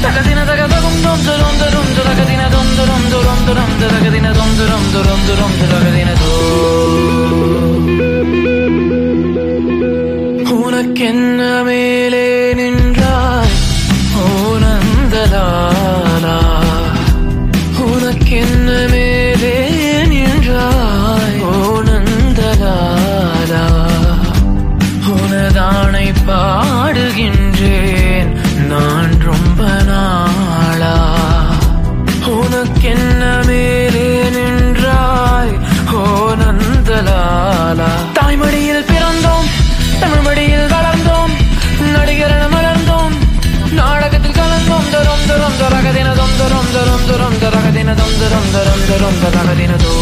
Takatina tagadum dum dum dum takatina dum dum dum dum takatina dum dum dum dum takatina உனக்கென்ன மேலே நின்றாய் ஓ நந்தலாலா உனக்கென்ன மேலே நின்றாய் ஓ நந்தலாலா உனதானை பாடுகின்றேன் நான் ரொம்ப நாளா உனக்கென்ன மேலே நின்றாய் ஓ நந்தலாலா தாய்மடியில் பிறந்தோம் தமிழ் மடியில் வளர்ந்தோம் நடிகரென மலர்ந்தோம் நாடகத்தில் கலந்தோம் தரும் தரும் தரகதினதும் தரும் தரும் தரும் தரகதினதும் தரும் தரும் தரும் தரகதினதோ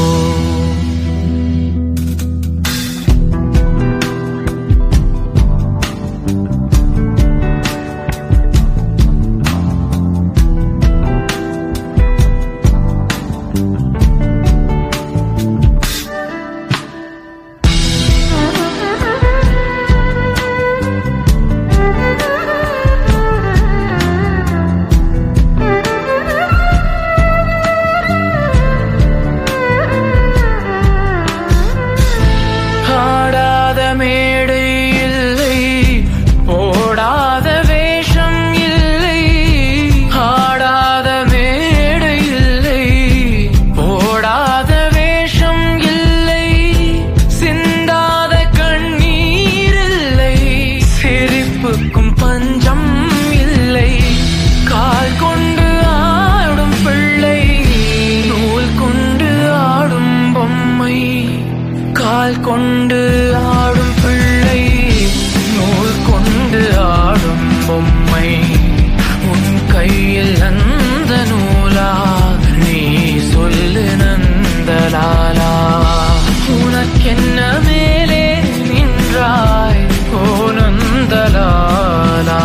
பஞ்சம் இல்லை கால் கொண்டு ஆடும் பிள்ளை நூல் கொண்டு ஆடும் பொம்மை கால் கொண்டு ஆடும் பிள்ளை நூல் கொண்டு ஆடும் பொம்மை உன் கையில் அந்த நூலா நீ சொல்லு நந்தலாலா உனக்கென்ன மேலே நின்றாய் ஓ நந்தலாலா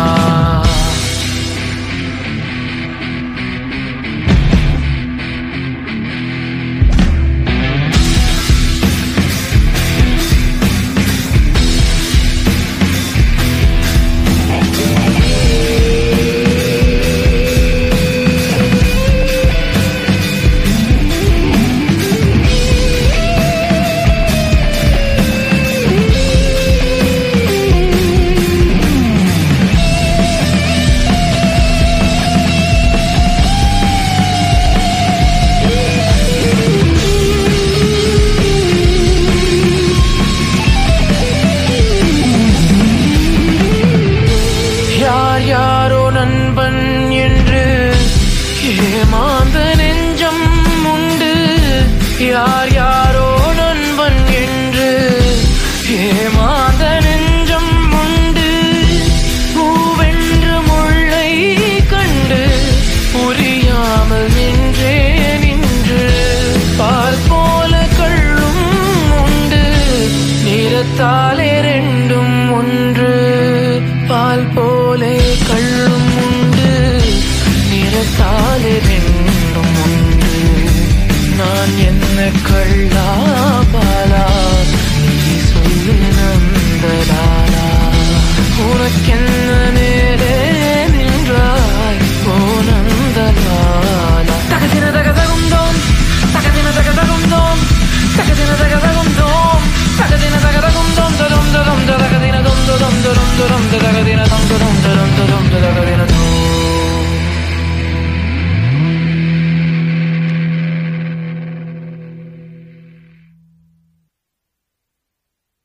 யாரோ நண்பன் என்று ஏமாந்த நெஞ்சம் உண்டு யார் யாரோ நண்பன் என்று ஏமாந்த நெஞ்சம் உண்டு பூவென்ற முல்லை கண்டு புரியாமல் நின்றே நின்று பால் போல கள்ளும் உண்டு நிறத்தாலே ரெண்டும் ஒன்று பால் போலே கள்ளும் உண்டு நிறத்தாலே